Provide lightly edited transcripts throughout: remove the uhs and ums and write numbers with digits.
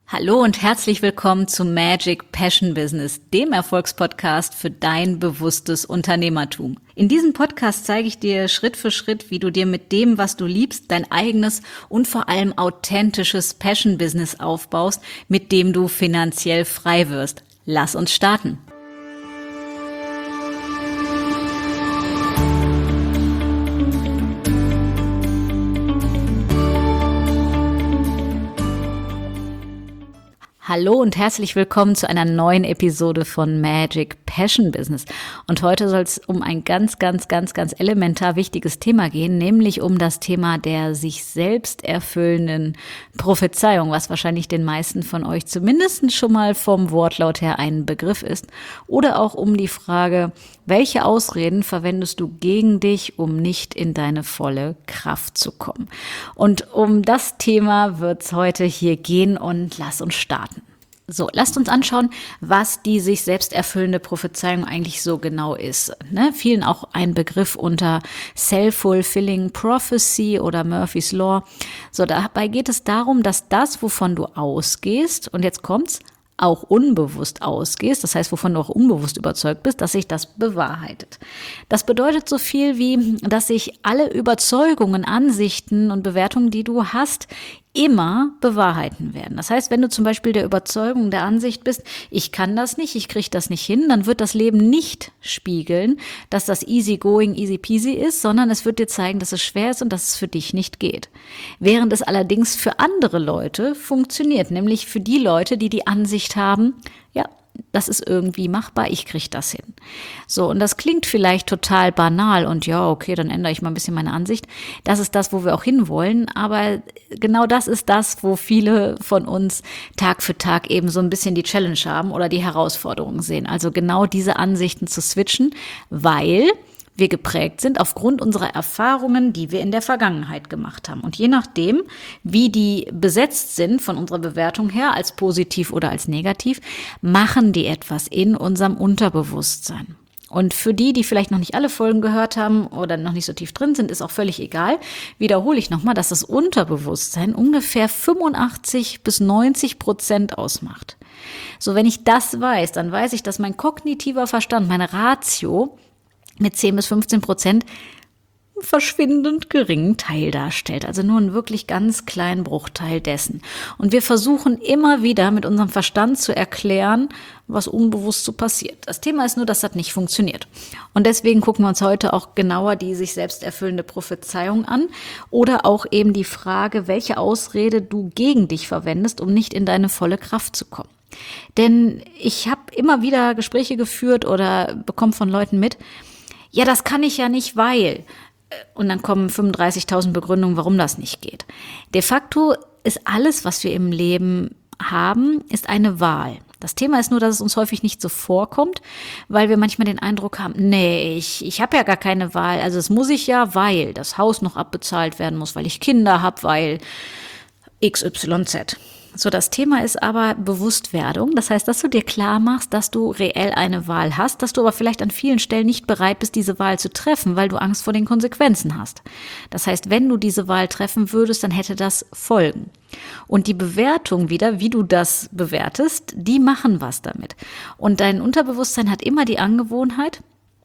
Hallo und herzlich willkommen zu Magic Passion Business, dem Erfolgspodcast für dein bewusstes Unternehmertum. In diesem Podcast zeige ich dir Schritt für Schritt, wie du dir mit dem, was du liebst, dein eigenes und vor allem authentisches Passion Business aufbaust, mit dem du finanziell frei wirst. Lass uns starten. Hallo und herzlich willkommen zu einer neuen Episode von Magic Passion Business. Und heute soll es um ein ganz elementar wichtiges Thema gehen, nämlich um das Thema der sich selbst erfüllenden Prophezeiung, was wahrscheinlich den meisten von euch zumindest schon mal vom Wortlaut her ein Begriff ist. Oder auch um die Frage, welche Ausreden verwendest du gegen dich, um nicht in deine volle Kraft zu kommen? Und um das Thema wird es heute hier gehen und lass uns starten. So, lasst uns anschauen, was die sich selbst erfüllende Prophezeiung eigentlich so genau ist. Vielen auch ein Begriff unter Self-Fulfilling Prophecy oder Murphy's Law. So, dabei geht es darum, dass das, wovon du ausgehst, und jetzt kommt's, auch unbewusst ausgehst, das heißt, wovon du auch unbewusst überzeugt bist, dass sich das bewahrheitet. Das bedeutet so viel wie, dass sich alle Überzeugungen, Ansichten und Bewertungen, die du hast, immer bewahrheiten werden. Das heißt, wenn du zum Beispiel der Überzeugung, der Ansicht bist, ich kann das nicht, ich kriege das nicht hin, dann wird das Leben nicht spiegeln, dass das easy going, easy peasy ist, sondern es wird dir zeigen, dass es schwer ist und dass es für dich nicht geht. Während es allerdings für andere Leute funktioniert, nämlich für die Leute, die die Ansicht haben, ja, das ist irgendwie machbar, ich kriege das hin. So, und das klingt vielleicht total banal und ja, okay, dann ändere ich mal ein bisschen meine Ansicht. Das ist das, wo wir auch hinwollen, aber genau das ist das, wo viele von uns Tag für Tag eben so ein bisschen die Challenge haben oder die Herausforderung sehen. Also genau diese Ansichten zu switchen, weil wir geprägt sind aufgrund unserer Erfahrungen, die wir in der Vergangenheit gemacht haben. Und je nachdem, wie die besetzt sind von unserer Bewertung her, als positiv oder als negativ, machen die etwas in unserem Unterbewusstsein. Und für die vielleicht noch nicht alle Folgen gehört haben oder noch nicht so tief drin sind, ist auch völlig egal. Wiederhole ich nochmal, dass das Unterbewusstsein ungefähr 85-90% ausmacht. So, wenn ich das weiß, dann weiß ich, dass mein kognitiver Verstand, meine Ratio, mit 10-15% verschwindend geringen Teil darstellt. Also nur einen wirklich ganz kleinen Bruchteil dessen. Und wir versuchen immer wieder mit unserem Verstand zu erklären, was unbewusst so passiert. Das Thema ist nur, dass das nicht funktioniert. Und deswegen gucken wir uns heute auch genauer die sich selbst erfüllende Prophezeiung an oder auch eben die Frage, welche Ausrede du gegen dich verwendest, um nicht in deine volle Kraft zu kommen. Denn ich habe immer wieder Gespräche geführt oder bekomme von Leuten mit, ja, das kann ich ja nicht, weil. Und dann kommen 35.000 Begründungen, warum das nicht geht. De facto ist alles, was wir im Leben haben, ist eine Wahl. Das Thema ist nur, dass es uns häufig nicht so vorkommt, weil wir manchmal den Eindruck haben, nee, ich habe ja gar keine Wahl. Also es muss ich ja, weil das Haus noch abbezahlt werden muss, weil ich Kinder habe, weil XYZ. So, das Thema ist aber Bewusstwerdung. Das heißt, dass du dir klar machst, dass du reell eine Wahl hast, dass du aber vielleicht an vielen Stellen nicht bereit bist, diese Wahl zu treffen, weil du Angst vor den Konsequenzen hast. Das heißt, wenn du diese Wahl treffen würdest, dann hätte das Folgen. Und die Bewertung wieder, wie du das bewertest, die machen was damit. Und dein Unterbewusstsein hat immer die Angewohnheit,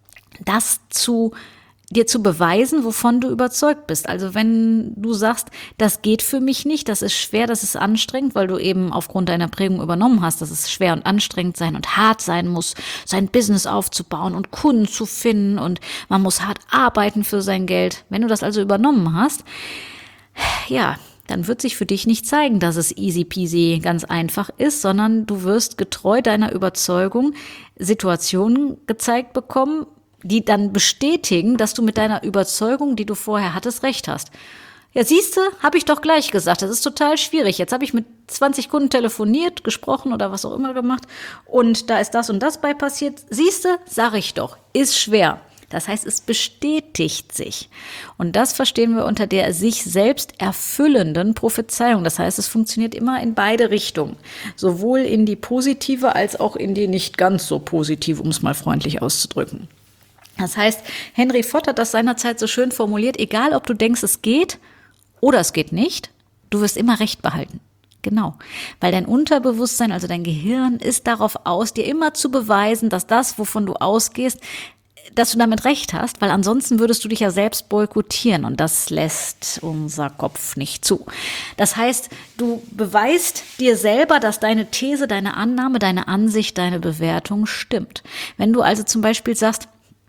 dir zu beweisen, wovon du überzeugt bist. Also wenn du sagst, das geht für mich nicht, das ist schwer, das ist anstrengend, weil du eben aufgrund deiner Prägung übernommen hast, dass es schwer und anstrengend sein und hart sein muss, sein Business aufzubauen und Kunden zu finden und man muss hart arbeiten für sein Geld. Wenn du das also übernommen hast, ja, dann wird sich für dich nicht zeigen, dass es easy peasy ganz einfach ist, sondern du wirst getreu deiner Überzeugung Situationen gezeigt bekommen, die dann bestätigen, dass du mit deiner Überzeugung, die du vorher hattest, recht hast. Ja, siehste, habe ich doch gleich gesagt, das ist total schwierig. Jetzt habe ich mit 20 Kunden telefoniert, gesprochen oder was auch immer gemacht und da ist das und das bei passiert. Siehste, sage ich doch, ist schwer. Das heißt, es bestätigt sich. Und das verstehen wir unter der sich selbst erfüllenden Prophezeiung. Das heißt, es funktioniert immer in beide Richtungen. Sowohl in die positive als auch in die nicht ganz so positive, um es mal freundlich auszudrücken. Das heißt, Henry Ford hat das seinerzeit so schön formuliert, egal ob du denkst, es geht oder es geht nicht, du wirst immer Recht behalten. Genau, weil dein Unterbewusstsein, also dein Gehirn, ist darauf aus, dir immer zu beweisen, dass das, wovon du ausgehst, dass du damit recht hast, weil ansonsten würdest du dich ja selbst boykottieren und das lässt unser Kopf nicht zu. Das heißt, du beweist dir selber, dass deine These, deine Annahme, deine Ansicht, deine Bewertung stimmt. Wenn du also zum Beispiel sagst,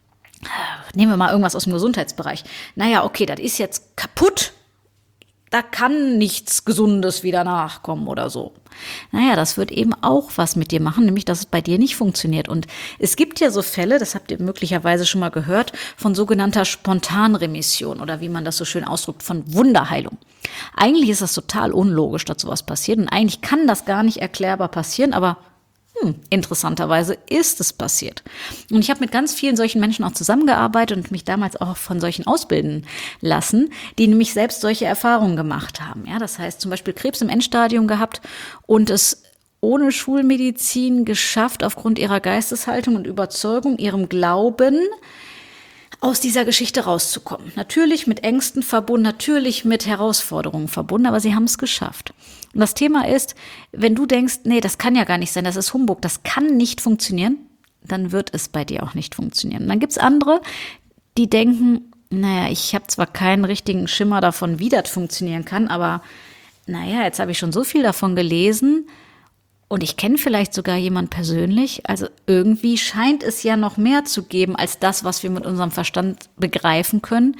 nehmen wir mal irgendwas aus dem Gesundheitsbereich, naja, okay, das ist jetzt kaputt, da kann nichts Gesundes wieder nachkommen oder so. Naja, das wird eben auch was mit dir machen, nämlich, dass es bei dir nicht funktioniert. Und es gibt ja so Fälle, das habt ihr möglicherweise schon mal gehört, von sogenannter Spontanremission oder wie man das so schön ausdrückt, von Wunderheilung. Eigentlich ist das total unlogisch, dass sowas passiert und eigentlich kann das gar nicht erklärbar passieren, aber interessanterweise ist es passiert. Und ich habe mit ganz vielen solchen Menschen auch zusammengearbeitet und mich damals auch von solchen ausbilden lassen, die nämlich selbst solche Erfahrungen gemacht haben. Ja, das heißt zum Beispiel Krebs im Endstadium gehabt und es ohne Schulmedizin geschafft, aufgrund ihrer Geisteshaltung und Überzeugung, ihrem Glauben, aus dieser Geschichte rauszukommen. Natürlich mit Ängsten verbunden, natürlich mit Herausforderungen verbunden, aber sie haben es geschafft. Und das Thema ist, wenn du denkst, nee, das kann ja gar nicht sein, das ist Humbug, das kann nicht funktionieren, dann wird es bei dir auch nicht funktionieren. Und dann gibt's andere, die denken, naja, ich habe zwar keinen richtigen Schimmer davon, wie das funktionieren kann, aber naja, jetzt habe ich schon so viel davon gelesen, und ich kenne vielleicht sogar jemand persönlich. Also irgendwie scheint es ja noch mehr zu geben als das, was wir mit unserem Verstand begreifen können.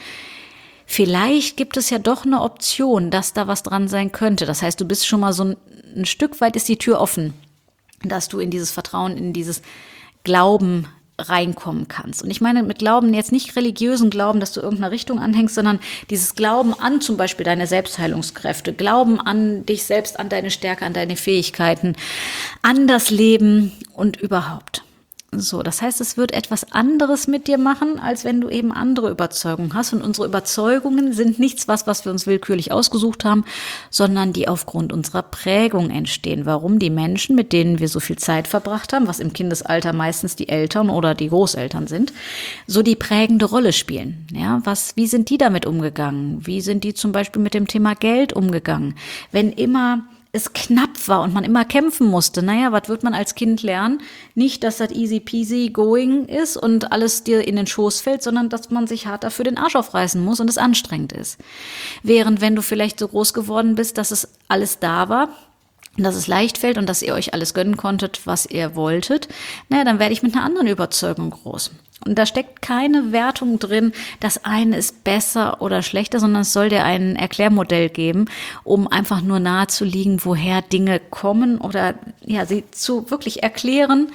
Vielleicht gibt es ja doch eine Option, dass da was dran sein könnte. Das heißt, du bist schon mal so ein Stück weit ist die Tür offen, dass du in dieses Vertrauen, in dieses Glauben reinkommen kannst. Und ich meine mit Glauben jetzt nicht religiösen Glauben, dass du irgendeiner Richtung anhängst, sondern dieses Glauben an zum Beispiel deine Selbstheilungskräfte, Glauben an dich selbst, an deine Stärke, an deine Fähigkeiten, an das Leben und überhaupt. So, das heißt, es wird etwas anderes mit dir machen, als wenn du eben andere Überzeugungen hast. Und unsere Überzeugungen sind nichts, was wir uns willkürlich ausgesucht haben, sondern die aufgrund unserer Prägung entstehen. Warum die Menschen, mit denen wir so viel Zeit verbracht haben, was im Kindesalter meistens die Eltern oder die Großeltern sind, so die prägende Rolle spielen. Ja, wie sind die damit umgegangen? Wie sind die zum Beispiel mit dem Thema Geld umgegangen? Wenn immer es knapp war und man immer kämpfen musste. Naja, was wird man als Kind lernen? Nicht, dass das easy peasy going ist und alles dir in den Schoß fällt, sondern dass man sich hart dafür den Arsch aufreißen muss und es anstrengend ist. Während wenn du vielleicht so groß geworden bist, dass es alles da war, dass es leicht fällt und dass ihr euch alles gönnen konntet, was ihr wolltet, naja, dann werde ich mit einer anderen Überzeugung groß. Und da steckt keine Wertung drin, das eine ist besser oder schlechter, sondern es soll dir ein Erklärmodell geben, um einfach nur nahezulegen, woher Dinge kommen oder ja, sie zu wirklich erklären,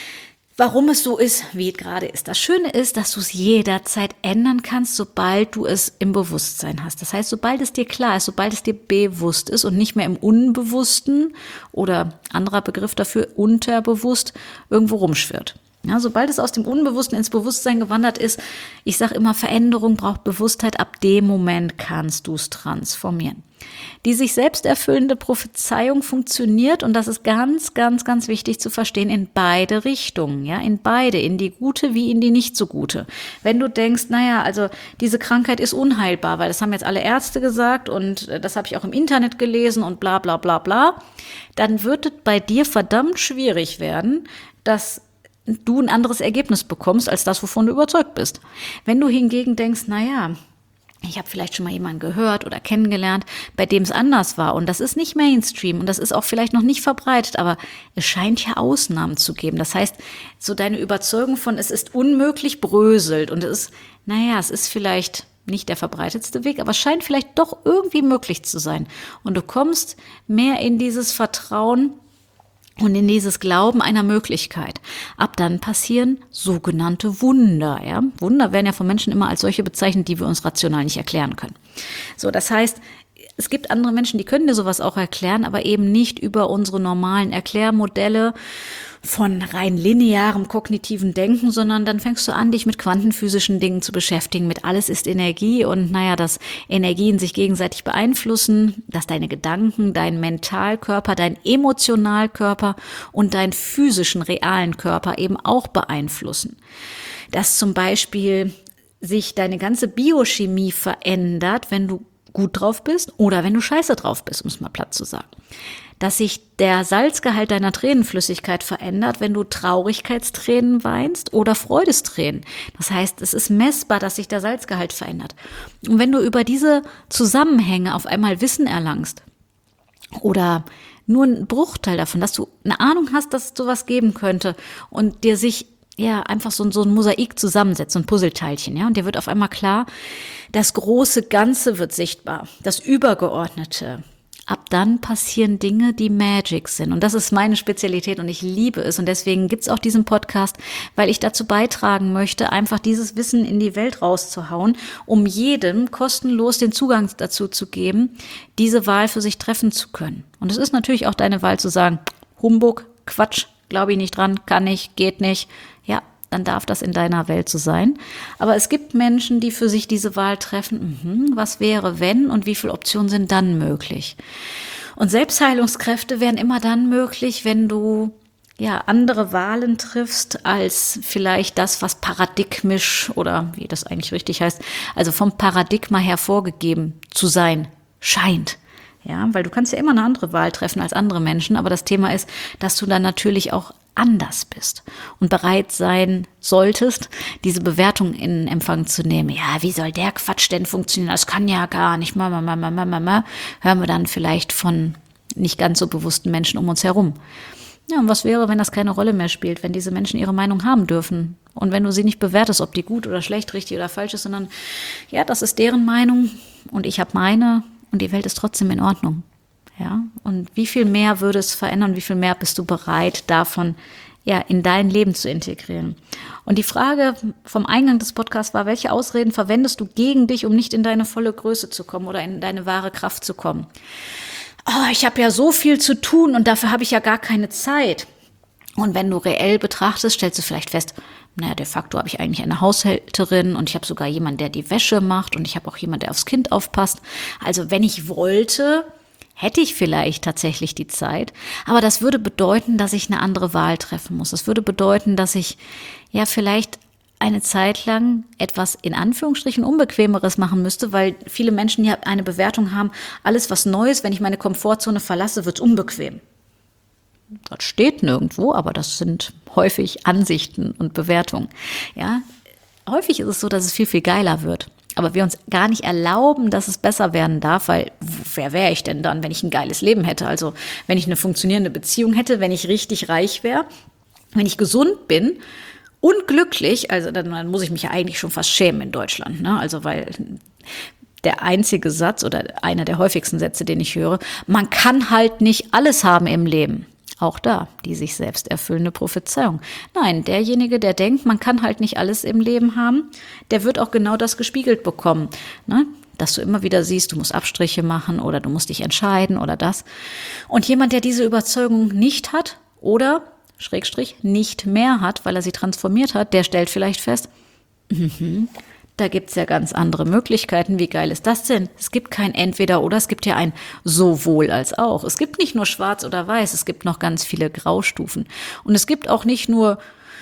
warum es so ist, wie es gerade ist. Das Schöne ist, dass du es jederzeit ändern kannst, sobald du es im Bewusstsein hast. Das heißt, sobald es dir klar ist, sobald es dir bewusst ist und nicht mehr im Unbewussten oder anderer Begriff dafür, unterbewusst, irgendwo rumschwirrt. Ja, sobald es aus dem Unbewussten ins Bewusstsein gewandert ist, ich sage immer, Veränderung braucht Bewusstheit, ab dem Moment kannst du es transformieren. Die sich selbst erfüllende Prophezeiung funktioniert, und das ist ganz, ganz, ganz wichtig zu verstehen, in beide Richtungen, ja, in beide, in die gute wie in die nicht so gute. Wenn du denkst, naja, also diese Krankheit ist unheilbar, weil das haben jetzt alle Ärzte gesagt und das habe ich auch im Internet gelesen und bla bla bla bla, dann wird es bei dir verdammt schwierig werden, dass du ein anderes Ergebnis bekommst, als das, wovon du überzeugt bist. Wenn du hingegen denkst, naja, ich habe vielleicht schon mal jemanden gehört oder kennengelernt, bei dem es anders war und das ist nicht Mainstream und das ist auch vielleicht noch nicht verbreitet, aber es scheint ja Ausnahmen zu geben. Das heißt, so deine Überzeugung von es ist unmöglich bröselt und es ist, naja, es ist vielleicht nicht der verbreitetste Weg, aber es scheint vielleicht doch irgendwie möglich zu sein. Und du kommst mehr in dieses Vertrauen und in dieses Glauben einer Möglichkeit. Ab dann passieren sogenannte Wunder. Ja? Wunder werden ja von Menschen immer als solche bezeichnet, die wir uns rational nicht erklären können. So, das heißt, es gibt andere Menschen, die können dir sowas auch erklären, aber eben nicht über unsere normalen Erklärmodelle von rein linearem kognitiven Denken, sondern dann fängst du an, dich mit quantenphysischen Dingen zu beschäftigen, mit alles ist Energie und naja, dass Energien sich gegenseitig beeinflussen, dass deine Gedanken, dein Mentalkörper, dein Emotionalkörper und deinen physischen, realen Körper eben auch beeinflussen. Dass zum Beispiel sich deine ganze Biochemie verändert, wenn du gut drauf bist oder wenn du scheiße drauf bist, um es mal platt zu sagen. dass sich der Salzgehalt deiner Tränenflüssigkeit verändert, wenn du Traurigkeitstränen weinst oder Freudestränen. Das heißt, es ist messbar, dass sich der Salzgehalt verändert. Und wenn du über diese Zusammenhänge auf einmal Wissen erlangst oder nur einen Bruchteil davon, dass du eine Ahnung hast, dass es sowas geben könnte und dir sich einfach so ein Mosaik zusammensetzt, so ein Puzzleteilchen, und dir wird auf einmal klar, das große Ganze wird sichtbar, das Übergeordnete. Ab dann passieren Dinge, die Magic sind. Und das ist meine Spezialität und ich liebe es. Und deswegen gibt's auch diesen Podcast, weil ich dazu beitragen möchte, einfach dieses Wissen in die Welt rauszuhauen, um jedem kostenlos den Zugang dazu zu geben, diese Wahl für sich treffen zu können. Und es ist natürlich auch deine Wahl zu sagen, Humbug, Quatsch, glaube ich nicht dran, kann nicht, geht nicht. Ja, dann darf das in deiner Welt so sein. Aber es gibt Menschen, die für sich diese Wahl treffen. Was wäre, wenn und wie viele Optionen sind dann möglich? Und Selbstheilungskräfte wären immer dann möglich, wenn du andere Wahlen triffst als vielleicht das, was paradigmisch oder wie das eigentlich richtig heißt, also vom Paradigma her vorgegeben zu sein scheint. Ja, weil du kannst ja immer eine andere Wahl treffen als andere Menschen, aber das Thema ist, dass du dann natürlich auch anders bist und bereit sein solltest, diese Bewertung in Empfang zu nehmen. Ja, wie soll der Quatsch denn funktionieren? Das kann ja gar nicht. Hören wir dann vielleicht von nicht ganz so bewussten Menschen um uns herum. Ja, und was wäre, wenn das keine Rolle mehr spielt, wenn diese Menschen ihre Meinung haben dürfen und wenn du sie nicht bewertest, ob die gut oder schlecht, richtig oder falsch ist, sondern das ist deren Meinung und ich habe meine und die Welt ist trotzdem in Ordnung. Ja, und wie viel mehr würde es verändern, wie viel mehr bist du bereit, davon in dein Leben zu integrieren? Und die Frage vom Eingang des Podcasts war, welche Ausreden verwendest du gegen dich, um nicht in deine volle Größe zu kommen oder in deine wahre Kraft zu kommen? Oh, ich habe ja so viel zu tun und dafür habe ich ja gar keine Zeit. Und wenn du reell betrachtest, stellst du vielleicht fest, de facto habe ich eigentlich eine Haushälterin und ich habe sogar jemanden, der die Wäsche macht und ich habe auch jemanden, der aufs Kind aufpasst. Also wenn ich wollte, hätte ich vielleicht tatsächlich die Zeit, aber das würde bedeuten, dass ich eine andere Wahl treffen muss. Das würde bedeuten, dass ich vielleicht eine Zeit lang etwas in Anführungsstrichen Unbequemeres machen müsste, weil viele Menschen ja eine Bewertung haben, alles was Neues, wenn ich meine Komfortzone verlasse, wird unbequem. Das steht nirgendwo, aber das sind häufig Ansichten und Bewertungen. Ja, häufig ist es so, dass es viel, viel geiler wird. Aber wir uns gar nicht erlauben, dass es besser werden darf, weil wer wäre ich denn dann, wenn ich ein geiles Leben hätte? Also wenn ich eine funktionierende Beziehung hätte, wenn ich richtig reich wäre, wenn ich gesund bin und glücklich, also dann muss ich mich ja eigentlich schon fast schämen in Deutschland, ne? Also weil der einzige Satz oder einer der häufigsten Sätze, den ich höre, man kann halt nicht alles haben im Leben. Auch da, die sich selbst erfüllende Prophezeiung. Nein, derjenige, der denkt, man kann halt nicht alles im Leben haben, der wird auch genau das gespiegelt bekommen, ne? Dass du immer wieder siehst, du musst Abstriche machen oder du musst dich entscheiden oder das. Und jemand, der diese Überzeugung nicht hat oder Schrägstrich nicht mehr hat, weil er sie transformiert hat, der stellt vielleicht fest, da gibt's ja ganz andere Möglichkeiten. Wie geil ist das denn? Es gibt kein Entweder oder, es gibt ja ein sowohl als auch. Es gibt nicht nur schwarz oder weiß, es gibt noch ganz viele Graustufen. Und es gibt auch nicht nur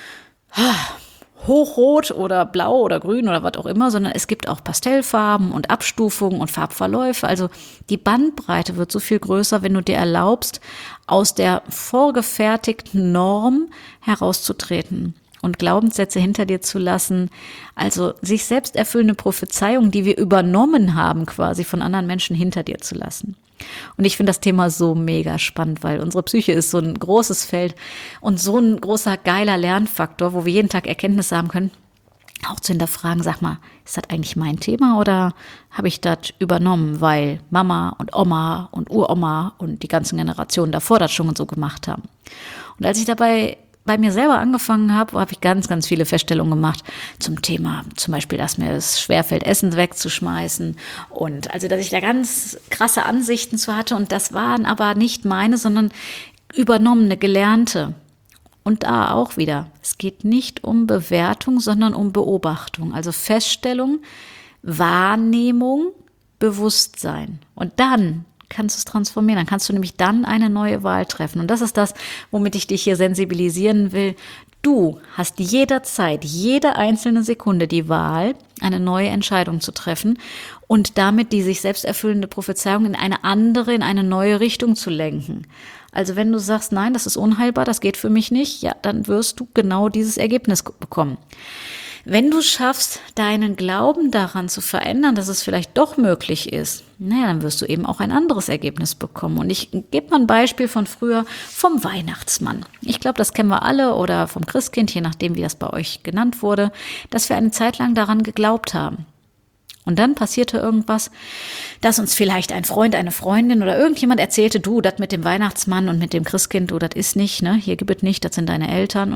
hochrot oder blau oder grün oder was auch immer, sondern es gibt auch Pastellfarben und Abstufungen und Farbverläufe. Also die Bandbreite wird so viel größer, wenn du dir erlaubst, aus der vorgefertigten Norm herauszutreten und Glaubenssätze hinter dir zu lassen, also sich selbst erfüllende Prophezeiungen, die wir übernommen haben, quasi von anderen Menschen hinter dir zu lassen. Und ich finde das Thema so mega spannend, weil unsere Psyche ist so ein großes Feld und so ein großer geiler Lernfaktor, wo wir jeden Tag Erkenntnisse haben können, auch zu hinterfragen, sag mal, ist das eigentlich mein Thema oder habe ich das übernommen, weil Mama und Oma und Uroma und die ganzen Generationen davor das schon so gemacht haben. Und als ich dabei bei mir selber angefangen habe ich ganz, ganz viele Feststellungen gemacht zum Thema, zum Beispiel, dass mir es schwerfällt, Essen wegzuschmeißen und also, dass ich da ganz krasse Ansichten zu hatte und das waren aber nicht meine, sondern übernommene, gelernte. Und da auch wieder, es geht nicht um Bewertung, sondern um Beobachtung, also Feststellung, Wahrnehmung, Bewusstsein und dann kannst du es transformieren. Dann kannst du nämlich dann eine neue Wahl treffen. Und das ist das, womit ich dich hier sensibilisieren will. Du hast jederzeit, jede einzelne Sekunde die Wahl, eine neue Entscheidung zu treffen und damit die sich selbst erfüllende Prophezeiung in eine andere, in eine neue Richtung zu lenken. Also wenn du sagst, nein, das ist unheilbar, das geht für mich nicht, ja, dann wirst du genau dieses Ergebnis bekommen. Wenn du schaffst, deinen Glauben daran zu verändern, dass es vielleicht doch möglich ist, naja, dann wirst du eben auch ein anderes Ergebnis bekommen. Und ich gebe mal ein Beispiel von früher vom Weihnachtsmann. Ich glaube, das kennen wir alle oder vom Christkind, je nachdem, wie das bei euch genannt wurde, dass wir eine Zeit lang daran geglaubt haben. Und dann passierte irgendwas, dass uns vielleicht ein Freund, eine Freundin oder irgendjemand erzählte, du, das mit dem Weihnachtsmann und mit dem Christkind, du, das ist nicht, ne? Hier gibt es nicht, das sind deine Eltern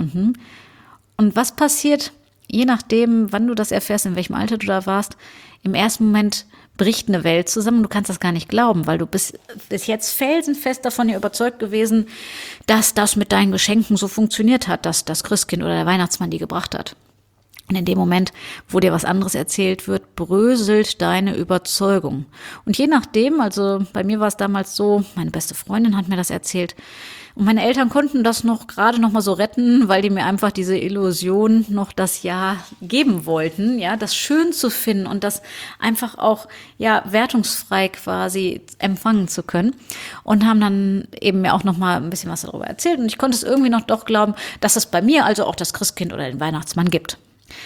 Und was passiert? Je nachdem, wann du das erfährst, in welchem Alter du da warst, im ersten Moment bricht eine Welt zusammen. Du kannst das gar nicht glauben, weil du bist bis jetzt felsenfest davon überzeugt gewesen, dass das mit deinen Geschenken so funktioniert hat, dass das Christkind oder der Weihnachtsmann die gebracht hat. Und in dem Moment, wo dir was anderes erzählt wird, bröselt deine Überzeugung. Und je nachdem, also bei mir war es damals so, meine beste Freundin hat mir das erzählt, und meine Eltern konnten das gerade noch mal so retten, weil die mir einfach diese Illusion noch das Jahr geben wollten, ja, das schön zu finden und das einfach auch, ja, wertungsfrei quasi empfangen zu können. Und haben dann eben mir auch noch mal ein bisschen was darüber erzählt. Und ich konnte es irgendwie noch doch glauben, dass es bei mir also auch das Christkind oder den Weihnachtsmann gibt.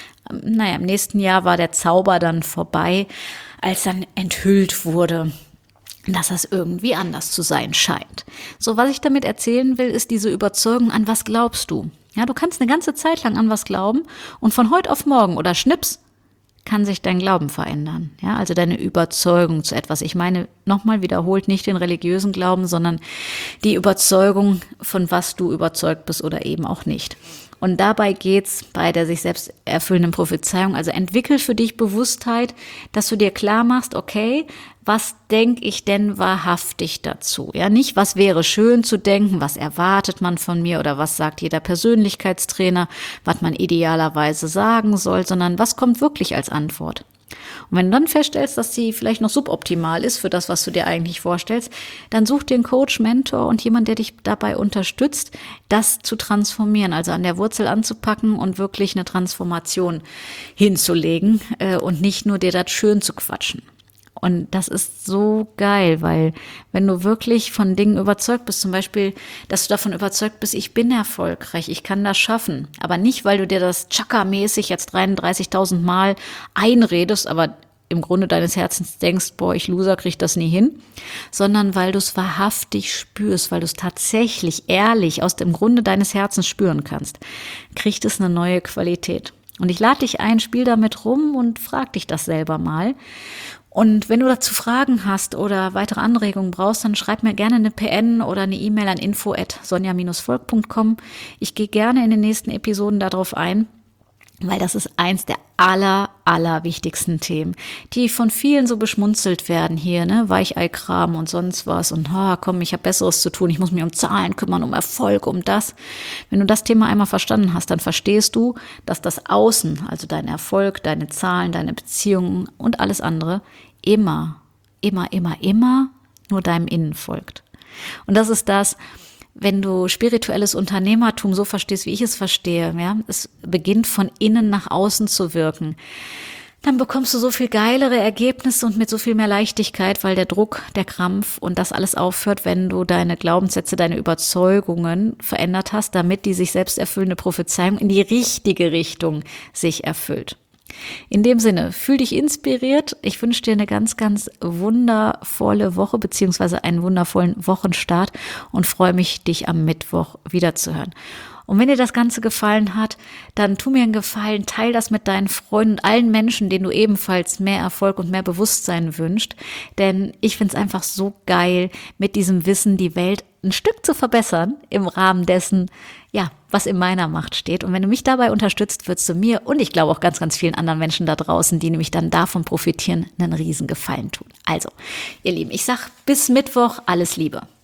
Naja, im nächsten Jahr war der Zauber dann vorbei, als dann enthüllt wurde, dass das irgendwie anders zu sein scheint. So, was ich damit erzählen will, ist diese Überzeugung, an was glaubst du? Ja, du kannst eine ganze Zeit lang an was glauben und von heute auf morgen oder schnips kann sich dein Glauben verändern. Ja, also deine Überzeugung zu etwas. Ich meine, nochmal wiederholt, nicht den religiösen Glauben, sondern die Überzeugung, von was du überzeugt bist oder eben auch nicht. Und dabei geht's bei der sich selbst erfüllenden Prophezeiung. Also entwickel für dich Bewusstheit, dass du dir klar machst, okay, was denke ich denn wahrhaftig dazu? Ja, nicht, was wäre schön zu denken, was erwartet man von mir oder was sagt jeder Persönlichkeitstrainer, was man idealerweise sagen soll, sondern was kommt wirklich als Antwort? Und wenn du dann feststellst, dass sie vielleicht noch suboptimal ist für das, was du dir eigentlich vorstellst, dann such dir einen Coach, Mentor und jemand, der dich dabei unterstützt, das zu transformieren, also an der Wurzel anzupacken und wirklich eine Transformation hinzulegen und nicht nur dir das schön zu quatschen. Und das ist so geil, weil wenn du wirklich von Dingen überzeugt bist, zum Beispiel, dass du davon überzeugt bist, ich bin erfolgreich, ich kann das schaffen, aber nicht, weil du dir das Chakra-mäßig jetzt 33.000 Mal einredest, aber im Grunde deines Herzens denkst, boah, ich Loser, krieg das nie hin, sondern weil du es wahrhaftig spürst, weil du es tatsächlich ehrlich aus dem Grunde deines Herzens spüren kannst, kriegt es eine neue Qualität. Und ich lade dich ein, spiel damit rum und frag dich das selber mal. Und wenn du dazu Fragen hast oder weitere Anregungen brauchst, dann schreib mir gerne eine PN oder eine E-Mail an info@sonja-volk.com. Ich gehe gerne in den nächsten Episoden darauf ein, weil das ist eins der allerwichtigsten Themen, die von vielen so beschmunzelt werden hier, ne, Weicheikram und sonst was und komm, ich habe Besseres zu tun, ich muss mich um Zahlen kümmern, um Erfolg, um das. Wenn du das Thema einmal verstanden hast, dann verstehst du, dass das Außen, also dein Erfolg, deine Zahlen, deine Beziehungen und alles andere immer nur deinem Innen folgt. Und das ist das, wenn du spirituelles Unternehmertum so verstehst, wie ich es verstehe, ja, es beginnt von innen nach außen zu wirken, dann bekommst du so viel geilere Ergebnisse und mit so viel mehr Leichtigkeit, weil der Druck, der Krampf und das alles aufhört, wenn du deine Glaubenssätze, deine Überzeugungen verändert hast, damit die sich selbst erfüllende Prophezeiung in die richtige Richtung sich erfüllt. In dem Sinne, fühl dich inspiriert. Ich wünsche dir eine ganz wundervolle Woche beziehungsweise einen wundervollen Wochenstart und freue mich, dich am Mittwoch wiederzuhören. Und wenn dir das Ganze gefallen hat, dann tu mir einen Gefallen, teil das mit deinen Freunden und allen Menschen, denen du ebenfalls mehr Erfolg und mehr Bewusstsein wünschst. Denn ich finde es einfach so geil, mit diesem Wissen die Welt ein Stück zu verbessern im Rahmen dessen, ja, was in meiner Macht steht. Und wenn du mich dabei unterstützt, würdest du mir und ich glaube auch ganz vielen anderen Menschen da draußen, die nämlich dann davon profitieren, einen riesen Gefallen tun. Also, ihr Lieben, ich sag bis Mittwoch, alles Liebe.